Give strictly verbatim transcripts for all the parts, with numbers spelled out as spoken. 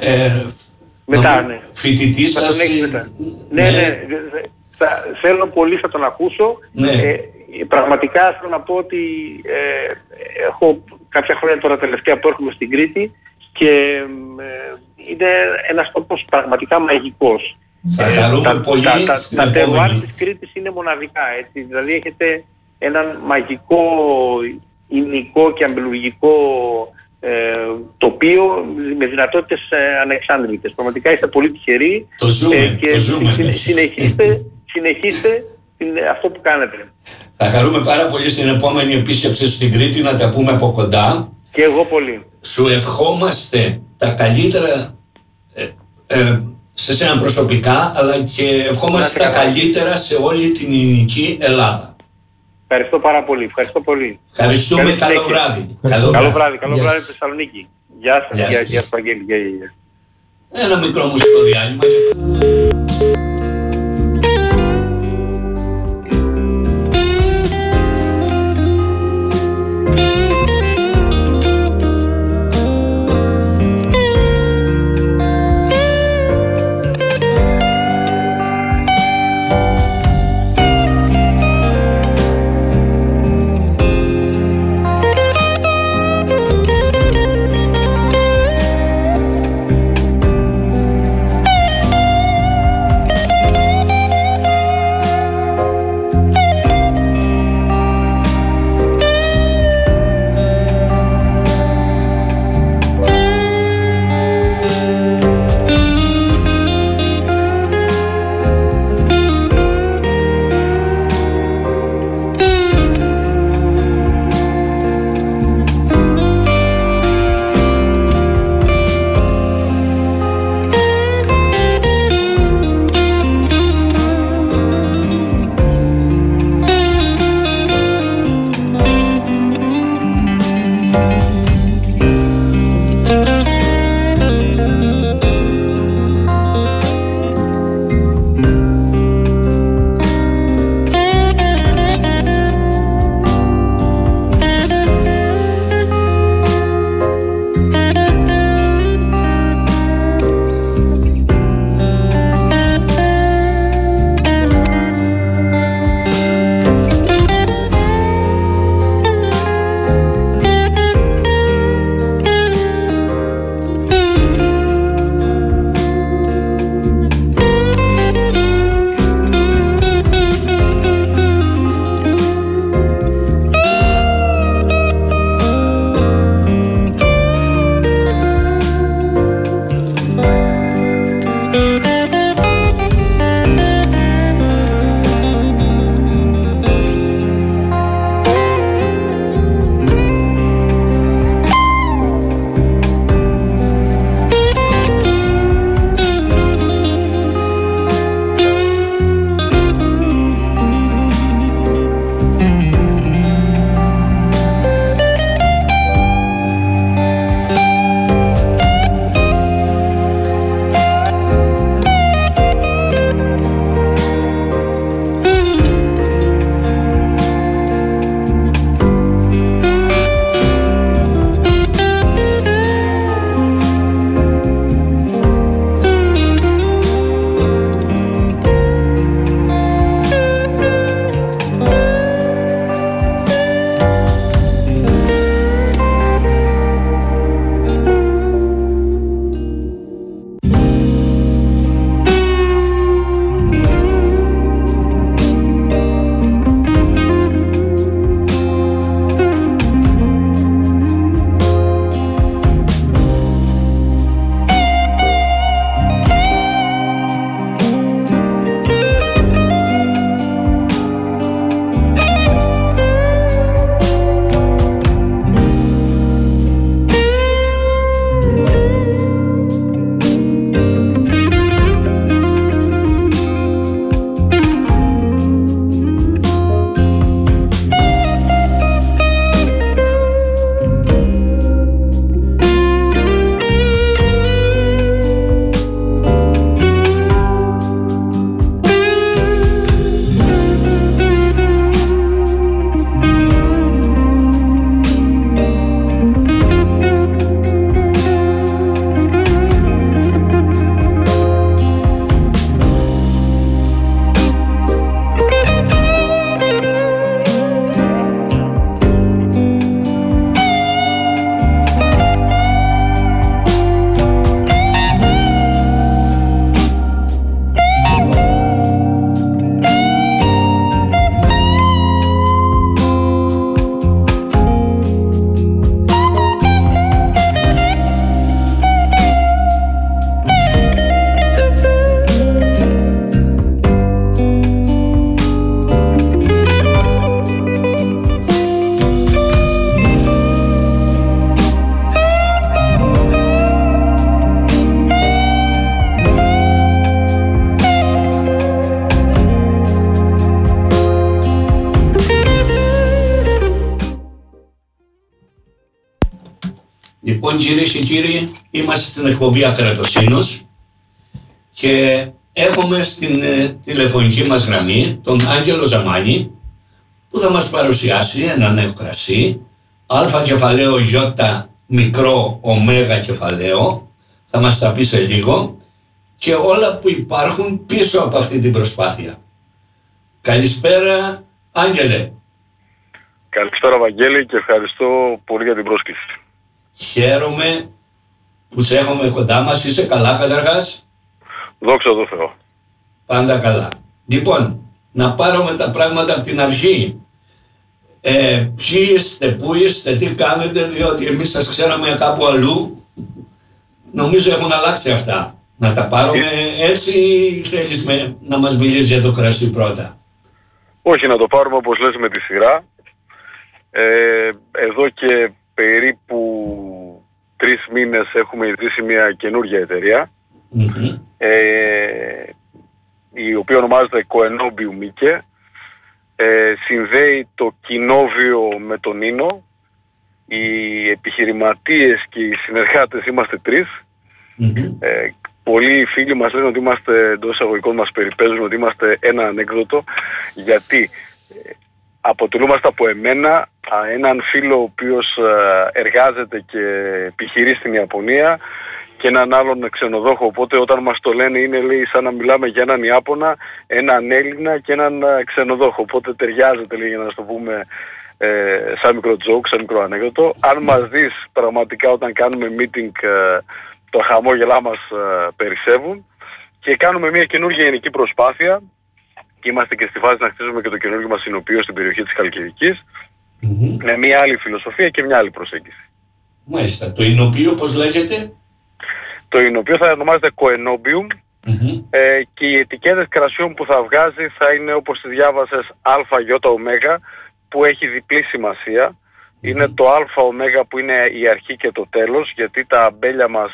Ε, μετά, ναι. Φοιτητής σας. Ναι, ναι, ναι. Θα, θέλω πολύ, θα τον ακούσω. Ναι. Ε, πραγματικά θέλω να πω ότι ε, έχω κάποια χρόνια τώρα τελευταία που έρχομαι στην Κρήτη και ε, είναι ένας τόπος πραγματικά μαγικός. Θα χαρούμε τα, πολύ. Τα, τα, τα τερουάρ της Κρήτης είναι μοναδικά, έτσι. Δηλαδή έχετε έναν μαγικό υλικό και αμπελουργικό ε, τοπίο με δυνατότητες ε, ανεξάντλητες. Πραγματικά είστε πολύ τυχεροί. Το ζούμε, ε, και το ζούμε. Συ, συνεχίστε, συνεχίστε την, αυτό που κάνετε. Θα χαρούμε πάρα πολύ στην επόμενη επίσκεψη στην Κρήτη να τα πούμε από κοντά. Και εγώ πολύ. Σου ευχόμαστε τα καλύτερα ε, ε, σε σένα προσωπικά, αλλά και ευχόμαστε τα καλύτερα σε όλη την ελληνική Ελλάδα. Ευχαριστώ πάρα πολύ. Ευχαριστώ πολύ. Ευχαριστούμε. Καλή καλό βράδυ. Καλό, καλό βράδυ. βράδυ. Καλό βράδυ στη Θεσσαλονίκη. Γεια σας. Γεια σας. Βαγγέλη. Ένα μικρό μουσικό διάλειμμα. Λοιπόν, κυρίες και κύριοι, είμαστε στην εκπομπή Ακρατοσύνος και έχουμε στην ε, τηλεφωνική μας γραμμή τον Άγγελο Ζαμάνη, που θα μας παρουσιάσει ένα νέο κρασί, α κεφαλαίο Ι μικρό ωμέγα κεφαλαίο, θα μας τα πει σε λίγο, και όλα που υπάρχουν πίσω από αυτή την προσπάθεια. Καλησπέρα, Άγγελε. Καλησπέρα, Βαγγέλη, και ευχαριστώ πολύ για την πρόσκληση. Χαίρομαι που σε έχουμε κοντά μας. Είσαι καλά καταρχάς? Δόξα τω Θεώ. Πάντα καλά. Λοιπόν, να πάρουμε τα πράγματα από την αρχή. Ε, ποιοι είστε, πού είστε, τι κάνετε, διότι εμείς σας ξέραμε κάπου αλλού. Νομίζω έχουν αλλάξει αυτά. Να τα πάρουμε έτσι ή θέλεις με, να μας μιλήσεις για το κρασί πρώτα? Όχι, να το πάρουμε όπως λες με τη σειρά. Ε, εδώ και περίπου τρεις μήνες έχουμε ιδρύσει μια καινούργια εταιρεία, mm-hmm. ε, η οποία ονομάζεται Coenobium Mike. Ε, συνδέει το κοινόβιο με τον ίνο. Οι επιχειρηματίες και οι συνεργάτες είμαστε τρεις. Mm-hmm. Ε, πολλοί φίλοι μας λένε ότι είμαστε, εντός εισαγωγικών μας περιπέζουν, ότι είμαστε ένα ανέκδοτο, γιατί ε, αποτελούμαστε από εμένα, έναν φίλο ο οποίος εργάζεται και επιχειρεί στην Ιαπωνία, και έναν άλλον ξενοδόχο. Οπότε όταν μας το λένε είναι, λέει, σαν να μιλάμε για έναν Ιάπωνα, έναν Έλληνα και έναν ξενοδόχο. Οπότε ταιριάζεται, λέει, για να το πούμε ε, σαν μικρό joke, σαν μικρό ανέκδοτο. Αν μας δεις πραγματικά όταν κάνουμε meeting, ε, το χαμόγελά μας ε, περισσεύουν, και κάνουμε μια καινούργια γενική προσπάθεια. Και είμαστε και στη φάση να χτίσουμε και το καινούργιο μας εινοποιείο στην περιοχή της Χαλκιδικής, mm-hmm. με μια άλλη φιλοσοφία και μια άλλη προσέγγιση. Μάλιστα. Το εινοποιείο πώς λέγεται? Το εινοποιείο θα ονομάζεται Coenobium, mm-hmm. ε, και οι ετικέτες κρασιών που θα βγάζει θα είναι, όπως τη διάβασες, ΑΙ, που έχει διπλή σημασία. Mm-hmm. Είναι το ΑΙ που είναι η αρχή και το τέλος, γιατί τα αμπέλια μας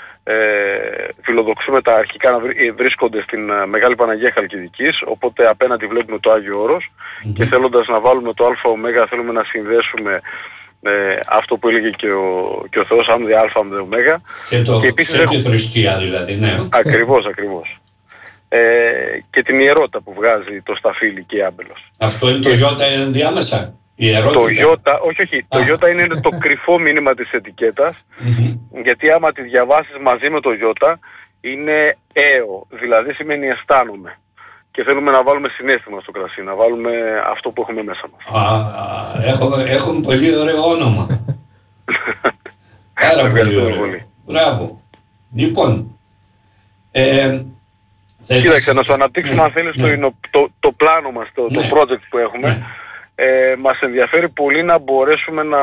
Ε, φιλοδοξούμε τα αρχικά να βρίσκονται στην uh, Μεγάλη Παναγία Χαλκιδικής, οπότε απέναντι βλέπουμε το Άγιο Όρος, mm-hmm. και θέλοντας να βάλουμε το ΑΟ θέλουμε να συνδέσουμε ε, αυτό που έλεγε και ο, και ο Θεός, άμδε Α, άμδε Ω. Και, το, και επίσης και τη θρησκεία δηλαδή, ναι. Ακριβώς, ακριβώς. Ε, και την ιερότητα που βγάζει το σταφύλι και η άμπελος. Αυτό είναι το Ι ενδιάμεσα? Το Ιώτα, όχι, όχι. Το Ιώτα είναι το κρυφό μήνυμα της ετικέτας, mm-hmm. γιατί άμα τη διαβάσεις μαζί με το Ιώτα είναι έω, δηλαδή σημαίνει αισθάνομαι. Και θέλουμε να βάλουμε συναίσθημα στο κρασί, να βάλουμε αυτό που έχουμε μέσα μας. Α, έχουμε, έχουμε πολύ ωραίο όνομα. Πάρα πολύ ωραίο. Πολύ. Μπράβο. Λοιπόν, ε, κοίταξε, να σου αναπτύξουμε, ναι, αν θέλεις, ναι. το, το, το πλάνο μας, το, ναι. το project που έχουμε. Ναι. Ε, μας ενδιαφέρει πολύ να μπορέσουμε να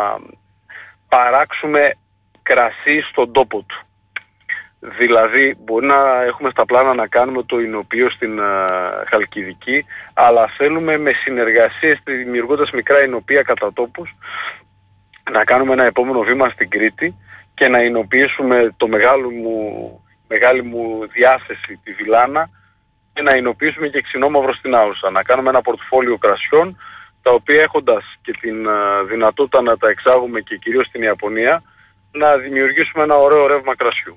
παράξουμε κρασί στον τόπο του. Δηλαδή μπορεί να έχουμε στα πλάνα να κάνουμε το εινοποιείο στην uh, Χαλκιδική, αλλά θέλουμε με συνεργασίες, δημιουργώντας μικρά εινοποιεία κατά τόπους, να κάνουμε ένα επόμενο βήμα στην Κρήτη και να εινοποιήσουμε το μεγάλο μου, μεγάλη μου διάθεση, τη Βιλάνα, και να εινοποιήσουμε και Ξινόμαυρο στην Άουσα. Να κάνουμε ένα πορτφόλιο κρασιών, τα οποία έχοντας και την uh, δυνατότητα να τα εξάγουμε και κυρίως στην Ιαπωνία, να δημιουργήσουμε ένα ωραίο ρεύμα κρασιού.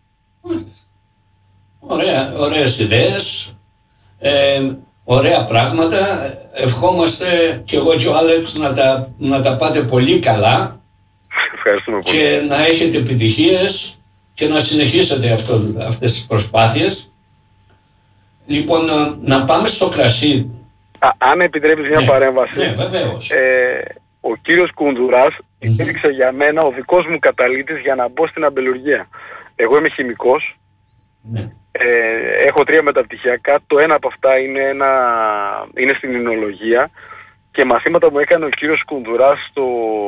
Ωραία, ωραίες ιδέες, ε, ωραία πράγματα. Ευχόμαστε και εγώ και ο Άλεξ να τα, να τα πάτε πολύ καλά. Ευχαριστούμε πολύ. Και να έχετε επιτυχίες και να συνεχίσετε αυτό, αυτές τις προσπάθειες. Λοιπόν, να, να πάμε στο κρασί. Α, αν επιτρέπεις μια, ναι, παρέμβαση. Ναι, βεβαίως. Ε, ο κύριος Κουντουράς mm-hmm. υπήρξε για μένα ο δικός μου καταλήτης για να μπω στην αμπελουργία. Εγώ είμαι χημικός. Ναι. Ε, έχω τρία μεταπτυχιακά. Το ένα από αυτά είναι, ένα, είναι στην ινολογία, και μαθήματα μου έκανε ο κύριος Κουντουράς στο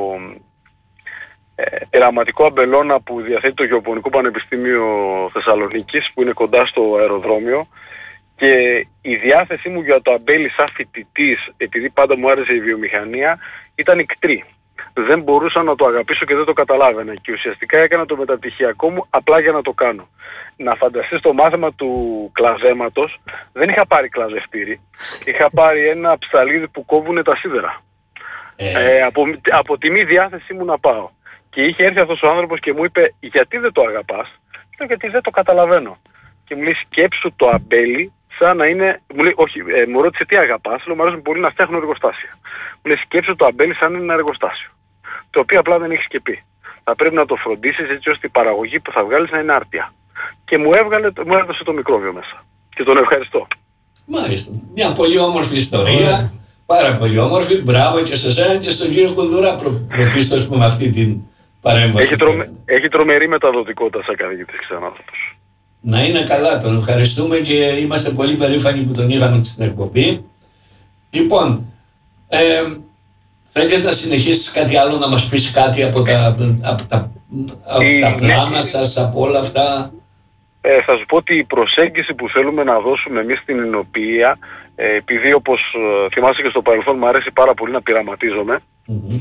ε, τεραματικό αμπελώνα που διαθέτει το Γεωπονικό Πανεπιστήμιο Θεσσαλονίκης, που είναι κοντά στο αεροδρόμιο. Και η διάθεσή μου για το αμπέλι σαν φοιτητής, επειδή πάντα μου άρεσε η βιομηχανία, ήταν ικτρή. Δεν μπορούσα να το αγαπήσω και δεν το καταλάβαινα. Και ουσιαστικά έκανα το μεταπτυχιακό μου απλά για να το κάνω. Να φανταστείς το μάθημα του κλαζέματος, δεν είχα πάρει κλαζευτήρι. Είχα πάρει ένα ψαλίδι που κόβουνε τα σίδερα. Ε. Ε, από, από τη μη διάθεσή μου να πάω. Και είχε έρθει αυτός ο άνθρωπος και μου είπε γιατί δεν το αγαπάς? Λέω γιατί δεν το καταλαβαίνω. Και μου λέει σκέψου το αμπέλι σαν να είναι... Μου λέει όχι, ε, μου ρώτησε τι αγαπάς. Λέω μου αρέσουν πολύ να φτιάχνω εργοστάσια. Μου λέει σκέψου το αμπέλι σαν να είναι ένα εργοστάσιο. Το οποίο απλά δεν έχεις και πει. Θα πρέπει να το φροντίσεις έτσι ώστε η παραγωγή που θα βγάλεις να είναι άρτια. Και μου έβγαλε, μου έδωσε το μικρόβιο μέσα. Και τον ευχαριστώ. Μάλιστα. Μια πολύ όμορφη ιστορία. Πάρα πολύ όμορφη. Μπράβο και σε εσένα και στον κύριο Κονδουρά πρωτίστως με αυτή την παρέμβαση. Έχει, τρομε, έχει τρομερή μεταδοτικότητα σαν καθηγητής ξενάνθρωπος. Να είναι καλά, τον ευχαριστούμε και είμαστε πολύ περήφανοι που τον είχαμε στην εκπομπή. Λοιπόν, ε, θέλεις να συνεχίσεις κάτι άλλο, να μας πεις κάτι από τα, από τα, από η, τα πλάνα ναι, σας, από όλα αυτά? Ε, θα σου πω ότι η προσέγγιση που θέλουμε να δώσουμε εμείς στην εινοποιία, ε, επειδή όπως ε, θυμάσαι και στο παρελθόν μου αρέσει πάρα πολύ να πειραματίζομαι, mm-hmm.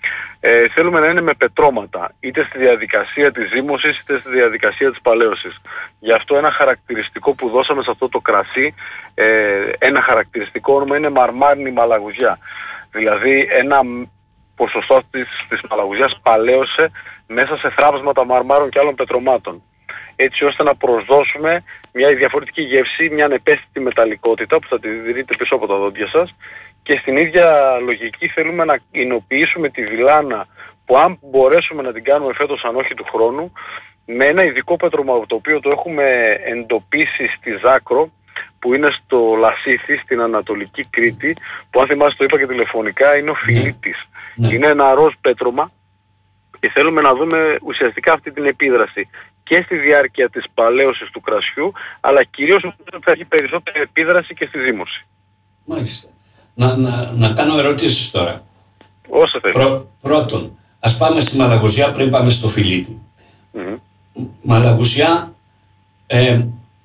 ε, θέλουμε να είναι με πετρώματα, είτε στη διαδικασία της ζύμωσης είτε στη διαδικασία της παλαίωσης. Γι' αυτό ένα χαρακτηριστικό που δώσαμε σε αυτό το κρασί, ε, ένα χαρακτηριστικό όνομα είναι μαρμάρινη μαλαγουζιά. Δηλαδή ένα ποσοστό της, της μαλαγουζιάς παλαίωσε μέσα σε θράψματα μαρμάρων και άλλων πετρωμάτων, έτσι ώστε να προσδώσουμε μια διαφορετική γεύση, μια ανεπαίσθητη μεταλλικότητα που θα τη δείτε πίσω από τα δόντια σας, και στην ίδια λογική θέλουμε να εινοποιήσουμε τη βιλάνα που αν μπορέσουμε να την κάνουμε φέτος αν όχι του χρόνου, με ένα ειδικό πέτρωμα το οποίο το έχουμε εντοπίσει στη Ζάκρο, που είναι στο Λασίθι, στην Ανατολική Κρήτη, που αν θυμάστε το είπα και τηλεφωνικά, είναι ο Φιλίτης. Ναι. Είναι ένα ροζ πέτρωμα και θέλουμε να δούμε ουσιαστικά αυτή την επίδραση και στη διάρκεια της παλαίωσης του κρασιού, αλλά κυρίως θα έχει περισσότερη επίδραση και στη ζύμωση. Μάλιστα. Να, να, να κάνω ερωτήσεις τώρα. Όσο θέλει. Πρω, πρώτον, ας πάμε στη μαλαγουζιά πριν πάμε στο Φιλίτη. Mm-hmm. Μαλαγουζιά ε,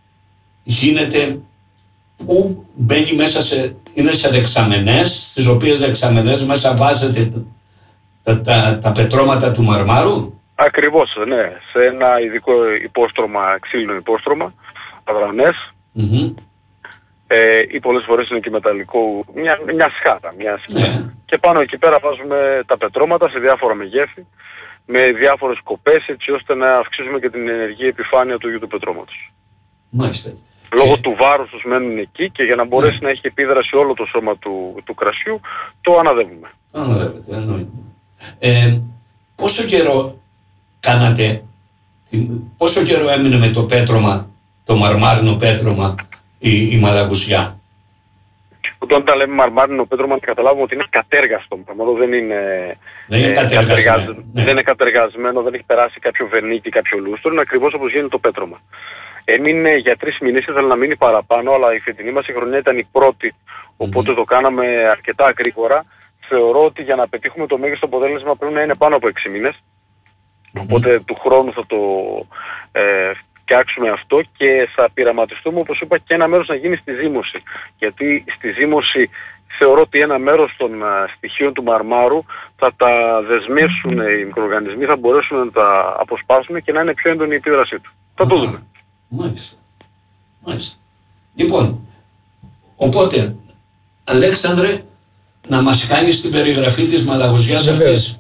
γίνεται που μπαίνει μέσα σε, είναι σε δεξαμενές, στις οποίες δεξαμενές μέσα βάζετε τα, τα, τα πετρώματα του μαρμάρου. Ακριβώς, ναι. Σε ένα ειδικό υπόστρωμα, ξύλινο υπόστρωμα, αδρανές, mm-hmm. ε, ή πολλές φορές είναι και μεταλλικό, μια, μια σχάτα, μια σχάτα. Ναι. Και πάνω εκεί πέρα βάζουμε τα πετρώματα σε διάφορα μεγέθη, με διάφορες κοπές, έτσι ώστε να αυξήσουμε και την ενεργή επιφάνεια του ίδιου του πετρώματος. Μάλιστα. Λόγω του βάρους τους μένουν εκεί και για να μπορέσει ναι. να έχει επίδραση όλο το σώμα του, του κρασιού, το αναδεύουμε. Αναδεύεται, εννοείται. Ε, πόσο καιρό κάνατε, πόσο καιρό έμεινε με το πέτρωμα, το μαρμάρινο πέτρωμα, η, η μαλαγουζιά? Όταν τα λέμε μαρμάρινο πέτρωμα, να καταλάβουμε ότι είναι κατέργαστο μαρμάρο, δεν είναι, δεν είναι, ε, κατεργασμένο, ναι. δεν είναι κατεργασμένο, δεν έχει περάσει κάποιο βερνίκι, κάποιο λούστρο, είναι ακριβώς όπως γίνεται το πέτρωμα. Έμεινε για τρεις μήνες, ήθελα να μείνει παραπάνω, αλλά η φετινή μας η χρονιά ήταν η πρώτη, οπότε mm-hmm. το κάναμε αρκετά γρήγορα. Θεωρώ ότι για να πετύχουμε το μέγιστο αποτέλεσμα πρέπει να είναι πάνω από έξι μήνες. Mm-hmm. Οπότε του χρόνου θα το ε, φτιάξουμε αυτό και θα πειραματιστούμε, όπως είπα, και ένα μέρος να γίνει στη ζύμωση. Γιατί στη ζύμωση θεωρώ ότι ένα μέρος των uh, στοιχείων του μαρμάρου θα τα δεσμεύσουν mm-hmm. οι μικροοργανισμοί, θα μπορέσουν να τα αποσπάσουν και να είναι πιο έντονη η επίδρασή του. Θα το δούμε. Μάλιστα. Μάλιστα. Λοιπόν, οπότε, Αλέξανδρε, να μας κάνεις την περιγραφή της μαλαγουζιάς αυτής.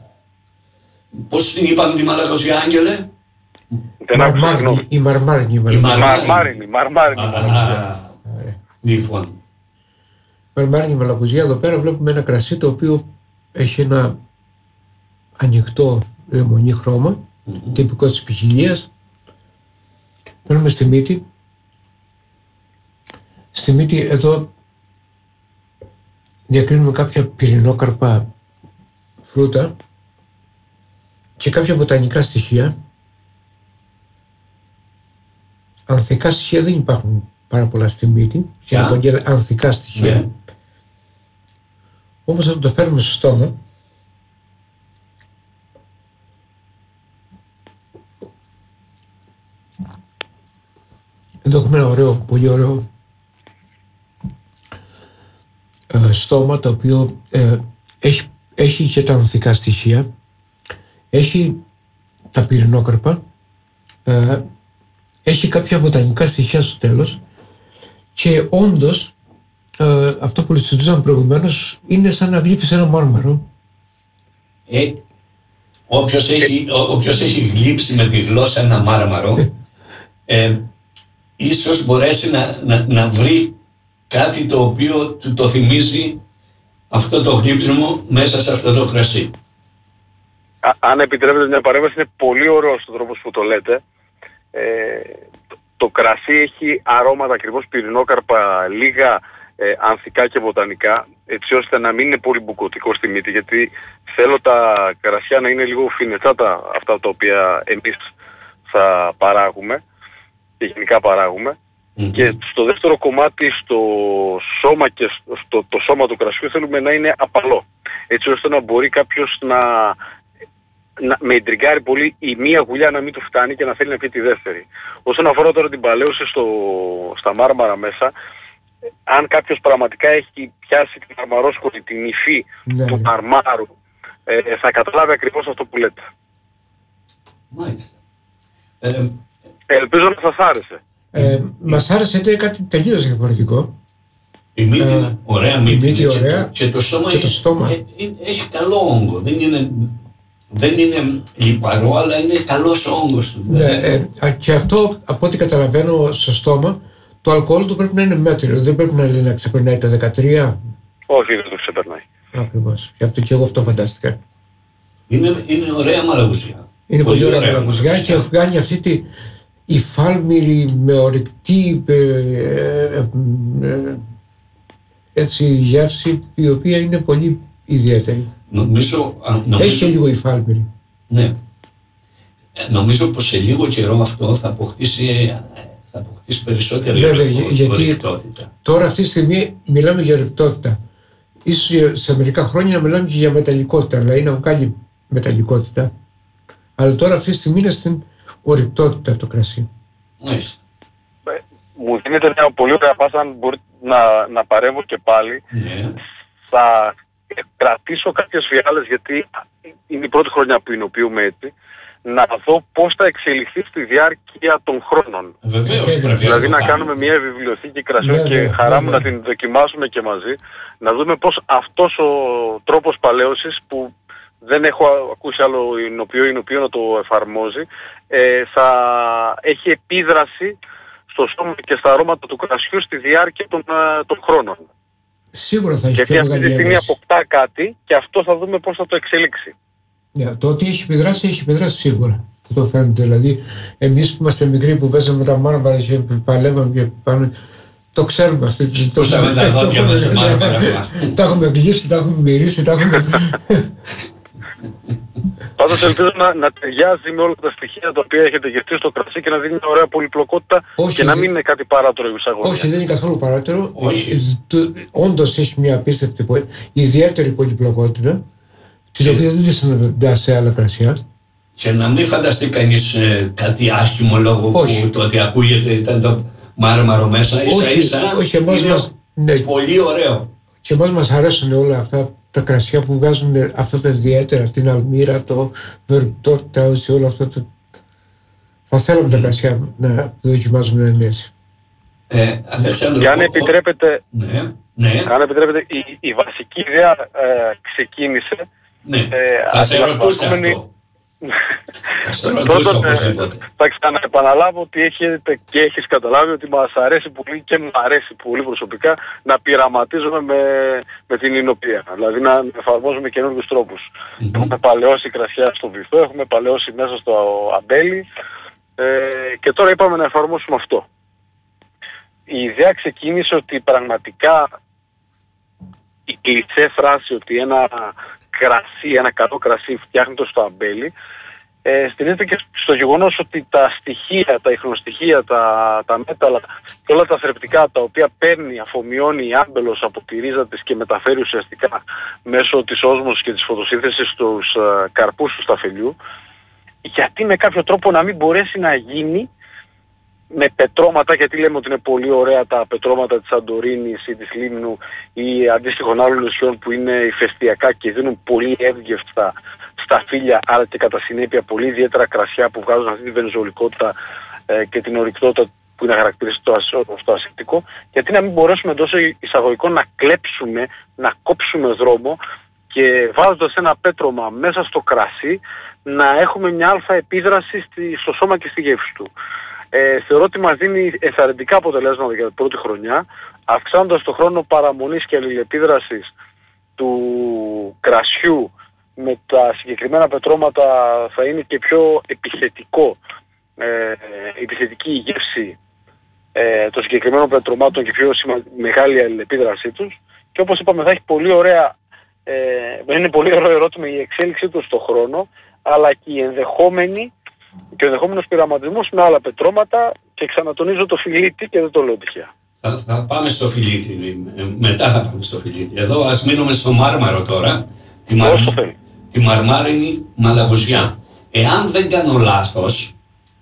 Πώς την είπαμε τη μαλαγουζιά, Άγγελε? Μαρμάρινη, η μαρμάρινη. Η μαρμάρινη, μαρμάρινη. Λοιπόν. Η μαρμάρινη μαλαγουζιά, εδώ πέρα βλέπουμε ένα κρασί το οποίο έχει ένα ανοιχτό λεμονί χρώμα, mm-hmm. τυπικό της ποικιλίας. Παίρνουμε στη μύτη. Στη μύτη εδώ διακρίνουμε κάποια πυρηνόκαρπα φρούτα και κάποια βοτανικά στοιχεία. Ανθικά στοιχεία δεν υπάρχουν πάρα πολλά στη μύτη. Yeah. Ανθικά στοιχεία. Yeah. Όπως θα το φέρουμε στο στόμα, εδώ έχουμε ένα ωραίο, πολύ ωραίο ε, στόμα, το οποίο ε, έχει, έχει και τα ανθικά στοιχεία, έχει τα πυρηνόκαρπα, ε, έχει κάποια βοτανικά στοιχεία στο τέλος και όντως ε, αυτό που συζητούσαμε προηγουμένως είναι σαν να βλέπεις ένα μάρμαρο. Ε, Όποιος έχει, όποιος έχει γλύψει με τη γλώσσα ένα μάρμαρο, ε, ίσως μπορέσει να, να, να βρει κάτι το οποίο του το θυμίζει αυτό το γλύψιμο μέσα σε αυτό το κρασί. Α, αν επιτρέπετε μια παρέμβαση, είναι πολύ ωραίος ο τρόπος που το λέτε. Ε, το, το κρασί έχει αρώματα ακριβώς πυρηνόκαρπα, λίγα ε, ανθικά και βοτανικά, έτσι ώστε να μην είναι πολύ μπουκωτικό στη μύτη, γιατί θέλω τα κρασιά να είναι λίγο φινετσάτα αυτά τα οποία εμείς θα παράγουμε και γενικά παράγουμε. Mm-hmm. Και στο δεύτερο κομμάτι, στο σώμα και στο το σώμα του κρασιού θέλουμε να είναι απαλό, έτσι ώστε να μπορεί κάποιος να, να με ιντριγκάρει πολύ η μία γουλιά να μην του φτάνει και να θέλει να πει τη δεύτερη. Όσον αφορά τώρα την παλαίωση στο, στα μάρμαρα μέσα, αν κάποιος πραγματικά έχει πιάσει την μαρμαρόσκολη, την υφή ναι. του μαρμάρου, ε, θα καταλάβει ακριβώς αυτό που λέτε. Μάλιστα. Ε, Ελπίζω να σας άρεσε. Ε, μας άρεσε, είναι κάτι τελείως διαφορετικό. Η μύτη, ε, ωραία μύτη, μύτη ωραία, και, το, και το σώμα, και το στόμα. Ε, ε, έχει καλό όγκο. Δεν είναι, δεν είναι λιπαρό, αλλά είναι καλός ο όγκος του. Ναι, ε, και αυτό, από ό,τι καταλαβαίνω, στο στόμα, το αλκοόλ του πρέπει να είναι μέτριο. Δεν πρέπει να, λέει, να ξεπερνάει τα δεκατρία. Όχι, δεν το ξεπερνάει. Ακριβώς. Και αυτό και εγώ αυτό φαντάστηκα. Είναι, είναι ωραία μαλαγουζιά. Είναι πολύ, πολύ ωραία μαλαγουζιά και βγάλει αυτή τη υφάλμηρη με ορυκτή ε, ε, ε, έτσι γεύση, η οποία είναι πολύ ιδιαίτερη. Νομίζω, νομίζω, έχει και λίγο υφάλμηρη. Ναι. Νομίζω πως σε λίγο καιρό αυτό θα αποκτήσει, θα αποκτήσει περισσότερη ορυκτότητα. Τώρα αυτή τη στιγμή μιλάμε για ορυκτότητα. Ίσως σε μερικά χρόνια μιλάμε και για μεταλλικότητα, δηλαδή να βγάλει μεταλλικότητα. Αλλά τώρα αυτή τη στιγμή είναι στην ορυκτότητα το κρασί. Μάλιστα. Μου δίνεται μια πολύ ωραία πάσα, αν μπορείτε να, να παρέμβω και πάλι. Ναι. Θα κρατήσω κάποιες φιάλες, γιατί είναι η πρώτη χρονιά που εινοποιούμε έτσι, να δω πώς θα εξελιχθεί στη διάρκεια των χρόνων. Βεβαίως, δηλαδή να κάνουμε μια βιβλιοθήκη κρασιών yeah, και yeah, χαρά yeah, μου yeah. να την δοκιμάσουμε και μαζί, να δούμε πώς αυτός ο τρόπος παλαίωσης, που δεν έχω ακούσει άλλο εινοποιό εινοποιό να το εφαρμόζει, ε, θα έχει επίδραση στο σώμα και στα αρώματα του κρασιού στη διάρκεια των, των χρόνων. Σίγουρα θα έχει. Γιατί αυτή τη στιγμή αποκτά κάτι και αυτό θα δούμε πώς θα το εξελίξει. Yeah, το ότι έχει επιδράσει, έχει επιδράσει σίγουρα. Αυτό φαίνεται. Δηλαδή, εμείς που είμαστε μικροί που παίζαμε με τα μάρμαρα και παλεύαμε και πάμε, το ξέρουμε αυτό. Πώς θα με τα δόντια μας σε μάρμαρα. Τα έχουμε γλύψει, τα έχουμε μυρίσει, τα έχουμε... Πάντως ελπίζω να, να ταιριάζει με όλα τα στοιχεία τα οποία έχετε γευτεί στο κρασί και να δίνει μια ωραία πολυπλοκότητα. Όχι, και να μην είναι κάτι παράτερο εισαγωγή. Όχι, δεν είναι καθόλου παράτερο. Όντως έχει μια απίστευτη, ιδιαίτερη πολυπλοκότητα, την οποία δεν τη συναντά σε άλλα κρασιά. Και να μην φανταστεί κανείς ε, κάτι άσχημο λόγω που το ότι ακούγεται ήταν το μάρμαρο μέσα. Ίσα όχι, ίσα όχι, είναι μας, ναι. πολύ ωραίο. Και εμάς μας αρέσουν όλα αυτά τα κρασιά που βγάζουν αυτά τα ιδιαίτερα, την αλμύρα, το βερτότητα, όλο αυτό το... Θα θέλαμε mm. τα κρασιά να δοκιμάζουμε εμείς. Ε, Αλέξανδρο, και αν επιτρέπετε, ναι, ναι. αν επιτρέπετε η, η βασική ιδέα ε, ξεκίνησε. Ναι, ε, θα σε ρωτούσα αυτό. Πρώτον, θα ξαναεπαναλάβω ότι έχετε και έχεις καταλάβει ότι μας αρέσει πολύ και μου αρέσει πολύ προσωπικά να πειραματίζουμε με, με την εινοποιία. Δηλαδή να εφαρμόζουμε καινούργιους τρόπους. Mm-hmm. Έχουμε παλαιώσει κρασιά στο βυθό, έχουμε παλαιώσει μέσα στο αμπέλι ε, και τώρα είπαμε να εφαρμόσουμε αυτό. Η ιδέα ξεκίνησε ότι πραγματικά η κλισέ φράση ότι ένα κρασί, ένα καλό κρασί φτιάχνεται στο αμπέλι, ε, στηρίζεται και στο γεγονός ότι τα στοιχεία, τα ιχνοστοιχεία, τα, τα μέταλλα και όλα τα θρεπτικά τα οποία παίρνει, αφομοιώνει η άμπελος από τη ρίζα της και μεταφέρει ουσιαστικά μέσω της όσμωσης και της φωτοσύνθεσης στους uh, καρπούς του σταφυλιού, γιατί με κάποιο τρόπο να μην μπορέσει να γίνει με πετρώματα, γιατί λέμε ότι είναι πολύ ωραία τα πετρώματα της Σαντορίνης ή της Λίμνου ή αντίστοιχων άλλων νησιών που είναι ηφαιστειακά και δίνουν πολύ εύγευστα στα φύλλα, αλλά και κατά συνέπεια πολύ ιδιαίτερα κρασιά που βγάζουν αυτή τη βενζολικότητα ε, και την ορυκτότητα που είναι χαρακτηριστικό στο ασιτικό, γιατί να μην μπορέσουμε εντός εισαγωγικών να κλέψουμε, να κόψουμε δρόμο και βάζοντας ένα πέτρωμα μέσα στο κρασί να έχουμε μια αλφα επίδραση στη, στο σώμα και στη γεύση του. Ε, θεωρώ ότι μας δίνει ενθαρρυντικά αποτελέσματα για την πρώτη χρονιά, αυξάνοντας το χρόνο παραμονής και αλληλεπίδρασης του κρασιού με τα συγκεκριμένα πετρώματα. Θα είναι και πιο επιθετικό, ε, επιθετική η γεύση ε, των συγκεκριμένων πετρωμάτων και πιο σημα... μεγάλη αλληλεπίδρασή τους, και όπως είπαμε θα έχει πολύ ωραία, ε, είναι πολύ ωραίο ερώτημα η εξέλιξή του στον χρόνο, αλλά και η ενδεχόμενη και ο ενδεχόμενος πειραματισμός με άλλα πετρώματα, και ξανατονίζω το φιλίτι και δεν το λέω τυχαία. Θα, θα πάμε στο φιλίτι, μετά θα πάμε στο φιλίτι. Εδώ ας μείνουμε στο μάρμαρο τώρα, τη, μαρ... τη μαρμάρινη μαλαγουζιά. Εάν δεν κάνω λάθος,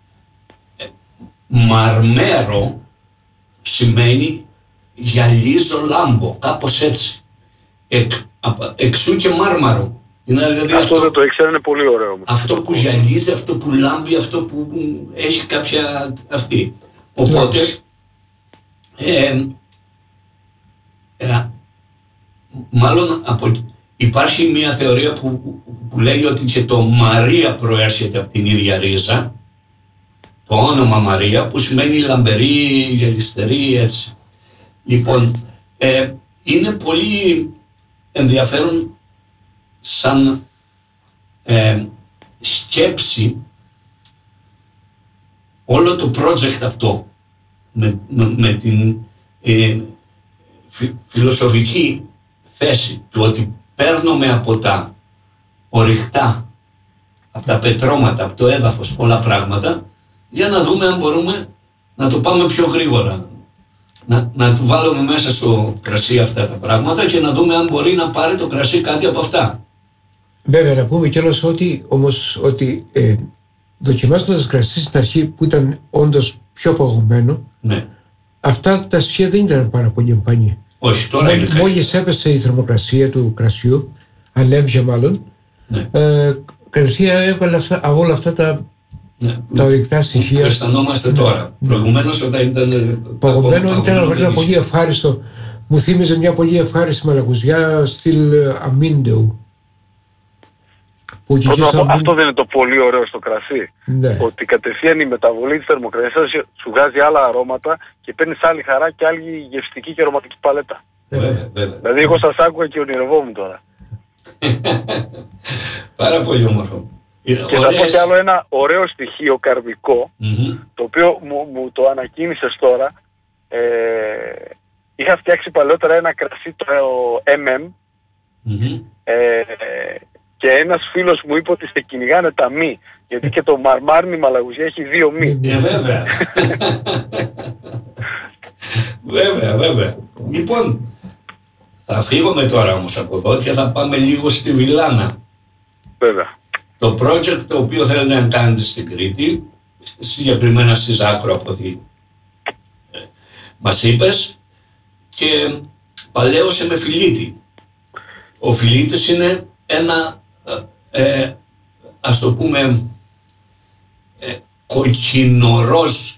μαρμέρο σημαίνει γυαλίζω λάμπο, κάπως έτσι. Εκ, εξού και μάρμαρο. Είναι, δηλαδή, αυτό, αυτό δεν το ήξερα, είναι πολύ ωραίο. Αυτό που γυαλίζει, αυτό που λάμπει, αυτό που έχει κάποια αυτή. Οπότε ε, ε, μάλλον από, υπάρχει μια θεωρία που, που λέει ότι και το Μαρία προέρχεται από την ίδια ρίζα, το όνομα Μαρία, που σημαίνει λαμπερή, γελιστερή, έτσι. Λοιπόν, ε, είναι πολύ ενδιαφέρον σαν ε, σκέψη όλο το project αυτό με, με, με την ε, φι, φιλοσοφική θέση του ότι παίρνουμε από τα ορυκτά, από τα πετρώματα, από το έδαφος πολλά πράγματα, για να δούμε αν μπορούμε να το πάμε πιο γρήγορα. Να, να του βάλουμε μέσα στο κρασί αυτά τα πράγματα και να δούμε αν μπορεί να πάρει το κρασί κάτι από αυτά. Βέβαια, να πούμε κιόλας ότι, όμως, ότι ε, δοκιμάζοντας κρασί στην αρχή που ήταν όντως πιο παγωμένο, ναι, αυτά τα στοιχεία δεν ήταν πάρα πολύ εμφανή. Όχι, τώρα είναι. Μόλις έπεσε η θερμοκρασία του κρασιού, ανέβηκε μάλλον, ναι, ε, κατευθείαν έβαλε αυτά, όλα αυτά τα, ναι, τα ορυκτά στοιχεία. Το αισθανόμαστε, ναι, τώρα. Ναι. Προηγουμένως όταν ήταν παγωμένο, ήταν ένα πολύ ευχάριστο. Μου θύμιζε μια πολύ ευχάριστη μαλαγουζιά στυλ αμίντεου. Πρώτο, αυτό, αυτό δεν είναι το πολύ ωραίο στο κρασί. Ναι. Ότι κατευθείαν η μεταβολή της θερμοκρασίας σου βγάζει άλλα αρώματα και παίρνεις άλλη χαρά και άλλη γευστική και αρωματική παλέτα. Βέβαια, βέβαια. Δηλαδή εγώ σας άκουγα και ονειρευόμουν τώρα. Πάρα πολύ όμορφο. Και θα πω κι άλλο ένα ωραίο στοιχείο καρμικό, mm-hmm, το οποίο μου, μου το ανακοίνησες τώρα. Ε, είχα φτιάξει παλαιότερα ένα κρασί, το εμ εμ, mm-hmm, ε, και ένας φίλος μου είπε ότι σε κυνηγάνε τα μη, γιατί και το μαρμάρινη μαλαγουζιά έχει δύο μη. Ε, βέβαια. Βέβαια, βέβαια. Λοιπόν, θα φύγουμε τώρα όμως από εδώ και θα πάμε λίγο στη Βιλάνα. Βέβαια. Το project το οποίο θέλετε να κάνετε στην Κρήτη, συγκεκριμένα στη Ζάκρο από ό,τι ε, μας είπες, και παλαίωσε με φιλίτη. Ο φιλίτης είναι ένα, ε, ε, ας το πούμε, ε, κοκκινοροζ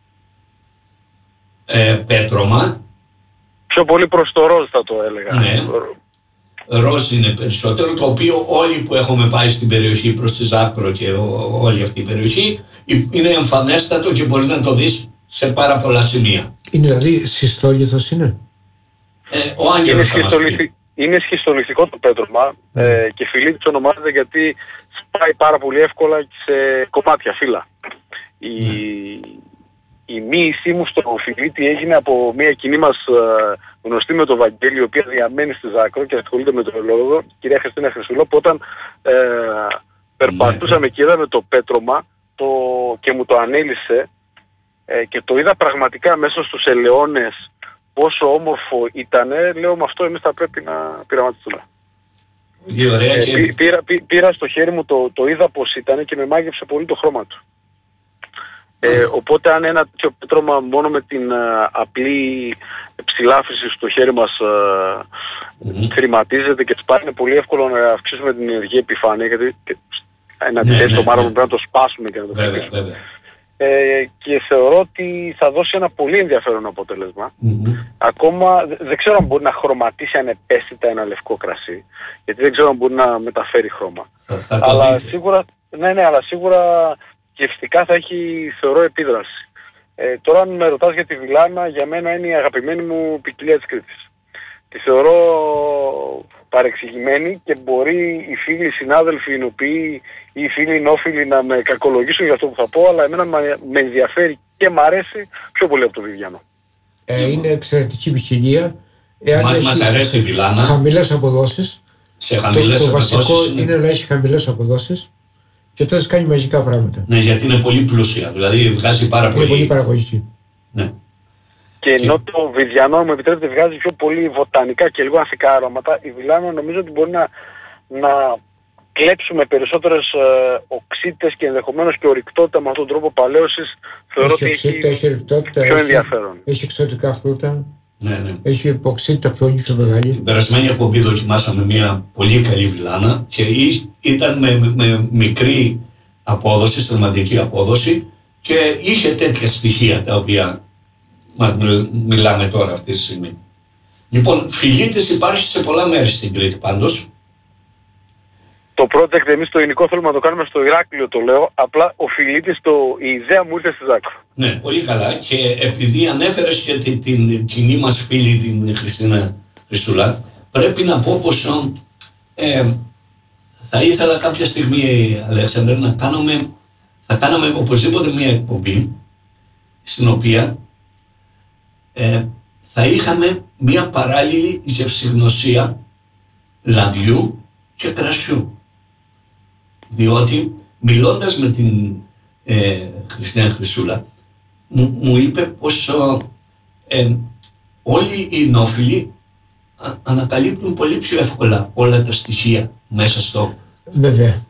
ε, πέτρωμα. Πιο πολύ προς το ροζ θα το έλεγα. Ναι. Ροζ είναι περισσότερο, το οποίο όλοι που έχουμε πάει στην περιοχή προς τη Ζάκρο και ό, όλη αυτή η περιοχή είναι εμφανέστατο και μπορείς να το δεις σε πάρα πολλά σημεία. Είναι δηλαδή σχιστόλιθος είναι. Ε, ο Άγγελος θα μας πει. Είναι σχιστολιθικό το πέτρωμα, mm. ε, και φιλίτης ονομάζεται γιατί σπάει πάρα πολύ εύκολα σε κομμάτια, φύλλα. Mm. Η, η μοίησή μου στο φιλίτη έγινε από μια κοινή μας ε, γνωστή με το Βαγγέλη, η οποία διαμένει στη Ζάκρο και ασχολείται με το ελαιόλαδο, η κυρία Χριστίνα Χρυσούλα, που όταν ε, περπατούσαμε mm. και είδαμε το πέτρωμα το, και μου το ανέλησε ε, και το είδα πραγματικά μέσα στους ελαιώνες πόσο όμορφο ήτανε, λέω με αυτό εμείς θα πρέπει να πειραματιστούμε. Ε, και... πήρα, πή, πήρα στο χέρι μου, το, το είδα πως ήτανε και με μάγεψε πολύ το χρώμα του. Ε, οπότε αν ένα τέτοιο πέτρωμα μόνο με την α, απλή ψηλάφιση στο χέρι μας α, mm-hmm. χρηματίζεται και σπάει, είναι πολύ εύκολο να αυξήσουμε την ενεργή επιφάνεια, γιατί ένα ναι, τέτοιο ναι, μάρα ναι. πρέπει να το σπάσουμε και να το βέβαια, βέβαια. ε, και θεωρώ ότι θα δώσει ένα πολύ ενδιαφέρον αποτέλεσμα. Mm-hmm. Ακόμα δεν ξέρω αν μπορεί να χρωματίσει ανεπαίσθητα ένα λευκό κρασί, γιατί δεν ξέρω αν μπορεί να μεταφέρει χρώμα. Θα, θα αλλά, σίγουρα, ναι, ναι, αλλά σίγουρα γευστικά θα έχει, θεωρώ, επίδραση. Ε, τώρα αν με ρωτάς για τη Βιλάνα, για μένα είναι η αγαπημένη μου ποικιλία της Κρήτης. Τη θεωρώ παρεξηγημένη και μπορεί οι φίλοι, οι συνάδελφοι, οι οποίοι ή οι φίλοι νόφιλοι να με κακολογήσουν για αυτό που θα πω, αλλά εμένα με ενδιαφέρει και μ' αρέσει πιο πολύ από το Βιβιάνο. Ε, είναι εξαιρετική ποικιλία. Μας, μας αρέσει η Βιλάνα. Χαμηλές αποδόσεις. Σε χαμηλές το, αποδόσεις. Το βασικό είναι... είναι να έχει χαμηλές αποδόσεις και τότε κάνει μαγικά πράγματα. Ναι, γιατί είναι πολύ πλούσια. Δηλαδή βγάζει πάρα είναι πολύ. Είναι πολύ παραγωγική. Ναι. Και ενώ και... το Βιβιάνο, μου επιτρέπετε, βγάζει πιο πολύ βοτανικά και λίγο ανθικά αρώματα, η Βιλάνα νομίζω ότι μπορεί να, να κλέψουμε περισσότερες ε, οξύτες και ενδεχομένως και ορυκτότητα με αυτόν τον τρόπο παλαίωσης. Θεωρώ έχει ότι οξύτητα, έχει ορυκτότητα, πιο έχει, ενδιαφέρον. Έχει εξωτικά φρούτα, ναι, ναι. Έχει υποξύτητα πιο, πιο μεγάλη. Την περασμένη εκπομπή δοκιμάσαμε μια πολύ καλή Βιλάνα και ήταν με, με, με μικρή απόδοση, στραματική απόδοση και είχε τέτοια στοιχεία τα οποία μας μιλάμε τώρα αυτή τη στιγμή. Λοιπόν, φιλίτης υπάρχει σε πολλά μέρη στην Κρήτη πάντως. Το project εμείς το ελληνικό θέλουμε να το κάνουμε στο Ηράκλειο, το λέω. Απλά ο φιλίτης, το, η ιδέα μου ήρθε στη Ζάκο. Ναι, πολύ καλά. Και επειδή ανέφερες και την, την κοινή μας φίλη, την Χριστίνα Χρυσούλα, πρέπει να πω πως ε, θα ήθελα κάποια στιγμή, Αλέξανδρε, να κάνουμε, θα κάναμε οπωσδήποτε μια εκπομπή στην οποία ε, θα είχαμε μια παράλληλη γευσηγνωσία λαδιού και κρασιού. Διότι μιλώντας με την ε, Χριστίνα Χρυσούλα μου, μου είπε πως ε, όλοι οι νόφιλοι α, ανακαλύπτουν πολύ πιο εύκολα όλα τα στοιχεία μέσα στο Βέβαια.